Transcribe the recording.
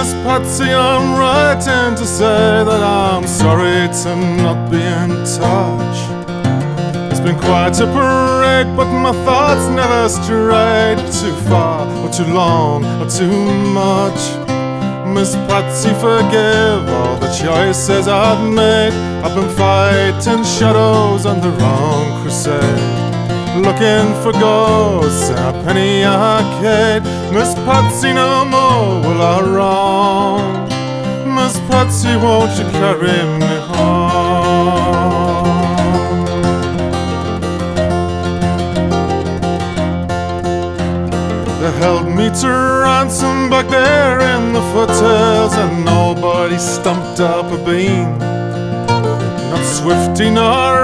Miss Patsy, I'm writing to say that I'm sorry to not be in touch. It's been quite a parade, but my thoughts never strayed too far, or too long, or too much. Miss Patsy, forgive all the choices I've made. I've been fighting shadows on the wrong crusade, looking for ghosts in a penny arcade. Miss Patsy, no more will I roam. Miss Patsy, won't you carry me home? They held me to ransom back there in the foothills, and nobody stumped up a beam. Not Swifty nor